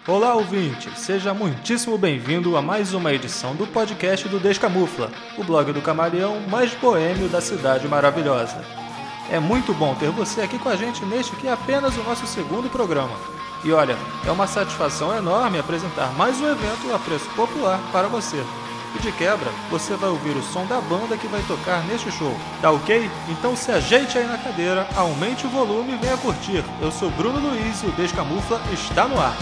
Olá, ouvinte! Seja muitíssimo bem-vindo a mais uma edição do podcast do Descamufla, o blog do camaleão mais boêmio da cidade maravilhosa. É muito bom ter você aqui com a gente neste que é apenas o nosso segundo programa. E olha, é uma satisfação enorme apresentar mais um evento a preço popular para você. E de quebra, você vai ouvir o som da banda que vai tocar neste show. Tá ok? Então se ajeite aí na cadeira, aumente o volume e venha curtir. Eu sou Bruno Luiz e o Descamufla está no ar.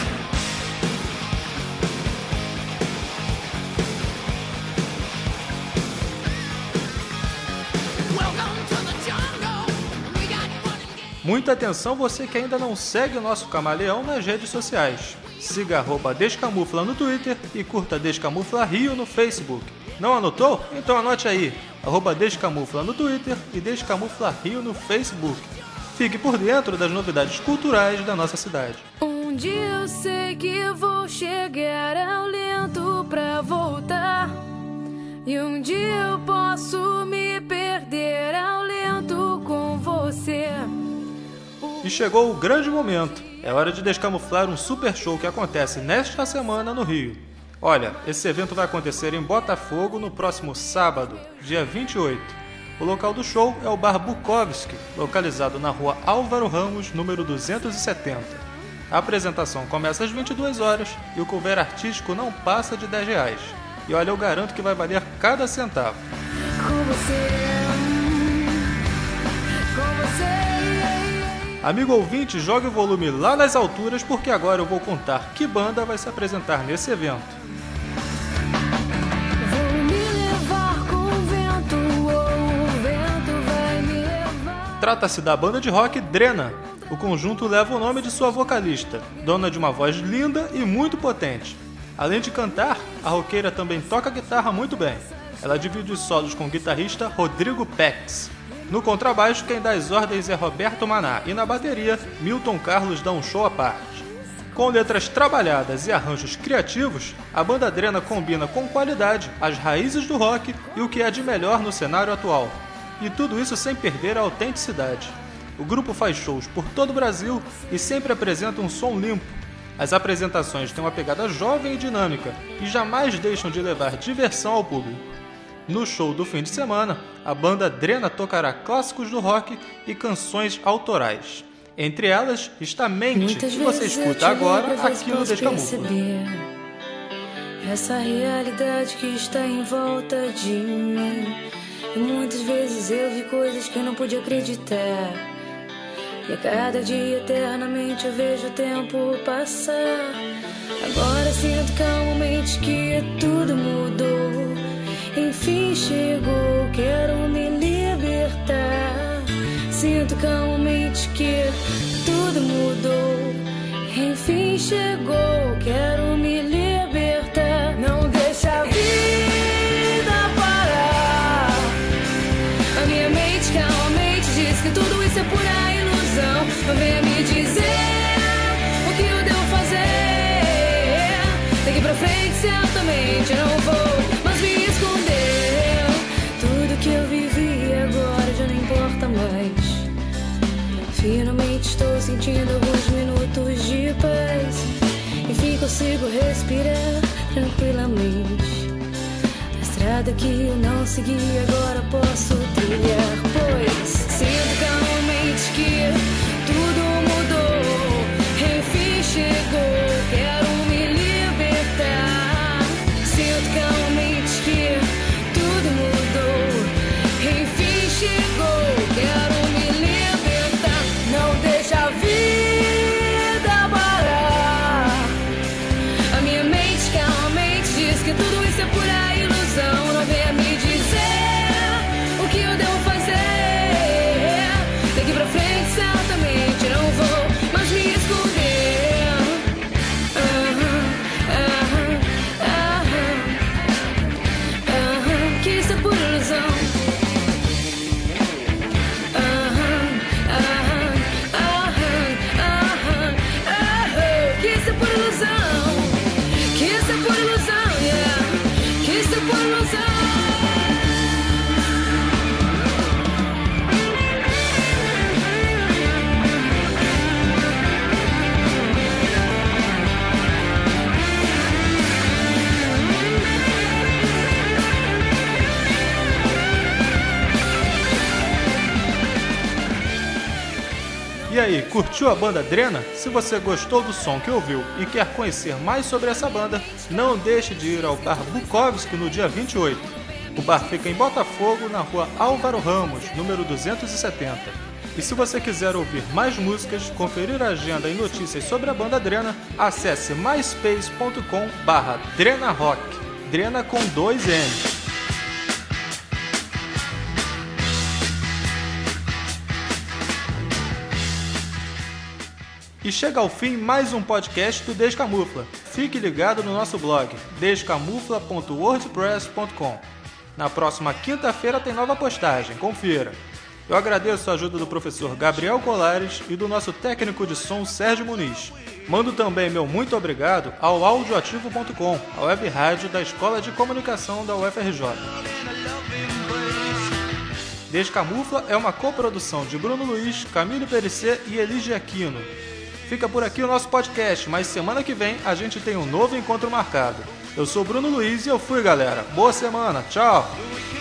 Muita atenção você que ainda não segue o nosso camaleão nas redes sociais. Siga @Descamufla no Twitter e curta Descamufla Rio no Facebook. Não anotou? Então anote aí, @Descamufla no Twitter e Descamufla Rio no Facebook. Fique por dentro das novidades culturais da nossa cidade. Um dia eu sei que vou chegar ao lento pra voltar. E um dia eu posso me perder ao lento com você. E chegou o grande momento. É hora de descamuflar um super show que acontece nesta semana no Rio. Olha, esse evento vai acontecer em Botafogo no próximo sábado, dia 28. O local do show é o Bar Bukowski, localizado na rua Álvaro Ramos, número 270. A apresentação começa às 22 horas e o cover artístico não passa de R$10. E olha, eu garanto que vai valer cada centavo. Com você. Amigo ouvinte, jogue o volume lá nas alturas porque agora eu vou contar que banda vai se apresentar nesse evento. Vou me levar com o vento, o vento vai me levar. Trata-se da banda de rock Drena. O conjunto leva o nome de sua vocalista, dona de uma voz linda e muito potente. Além de cantar, a roqueira também toca guitarra muito bem. Ela divide os solos com o guitarrista Rodrigo Pex. No contrabaixo, quem dá as ordens é Roberto Maná e na bateria, Milton Carlos dá um show à parte. Com letras trabalhadas e arranjos criativos, a banda Drena combina com qualidade as raízes do rock e o que há de melhor no cenário atual. E tudo isso sem perder a autenticidade. O grupo faz shows por todo o Brasil e sempre apresenta um som limpo. As apresentações têm uma pegada jovem e dinâmica e jamais deixam de levar diversão ao público. No show do fim de semana, a banda Drena tocará clássicos do rock e canções autorais. Entre elas está Mente, que você escuta agora aqui no Descamufla. Essa realidade que está em volta de mim. E muitas vezes eu vi coisas que eu não podia acreditar. E a cada dia eternamente eu vejo o tempo passar. Agora sinto calmamente que tudo mudou. Enfim chegou, quero me libertar. Sinto calmamente que tudo mudou. Enfim chegou, quero me libertar. Não deixa a vida parar. A minha mente calmamente diz que tudo isso é pura ilusão. Não venha me dizer o que eu devo fazer. Daqui pra frente certamente eu não vou mais me esconder. Tudo que eu vivi agora já não importa mais. Finalmente estou sentindo alguns minutos de paz. Enfim consigo respirar tranquilamente. A estrada que eu não segui agora posso trilhar. Pois sinto calmamente que tudo mudou. Enfim chegou, quero me libertar. Sinto calmamente que tudo mudou. Enfim chegou, quero me libertar. Não deixa a vida parar. A minha mente calmamente diz que tudo isso é pura ilusão. Não venha me dizer o que eu devo fazer. Daqui pra frente, E aí, curtiu a banda Drena? Se você gostou do som que ouviu e quer conhecer mais sobre essa banda, não deixe de ir ao bar Bukowski no dia 28. O bar fica em Botafogo, na rua Álvaro Ramos, número 270. E se você quiser ouvir mais músicas, conferir a agenda e notícias sobre a banda Drena, acesse myspace.com/DrenaRock. Drena com 2 N. E chega ao fim mais um podcast do Descamufla. Fique ligado no nosso blog, descamufla.wordpress.com. Na próxima quinta-feira tem nova postagem, confira. Eu agradeço a ajuda do professor Gabriel Colares e do nosso técnico de som Sérgio Muniz. Mando também meu muito obrigado ao audioativo.com, a web rádio da Escola de Comunicação da UFRJ. Descamufla é uma coprodução de Bruno Luiz, Camille Perissé e Elige Aquino. Fica por aqui o nosso podcast, mas semana que vem a gente tem um novo encontro marcado. Eu sou Bruno Luiz e eu fui, galera. Boa semana, tchau!